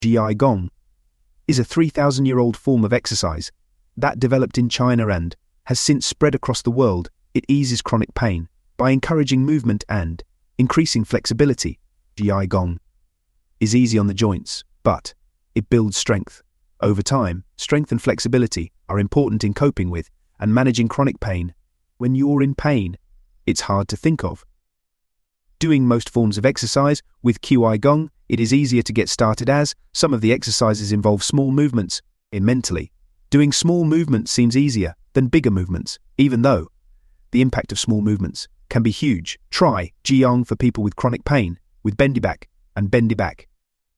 Qigong is a 3,000-year-old form of exercise that developed in China and has since spread across the world. It eases chronic pain by encouraging movement and increasing flexibility. Qigong is easy on the joints, but it builds strength. Over time, strength and flexibility are important in coping with and managing chronic pain. When you're in pain, it's hard to think of doing most forms of exercise. With Qigong, it is easier to get started as some of the exercises involve small movements. Mentally, doing small movements seems easier than bigger movements, even though the impact of small movements can be huge. Try Qigong for people with chronic pain with bendy back and bendy back.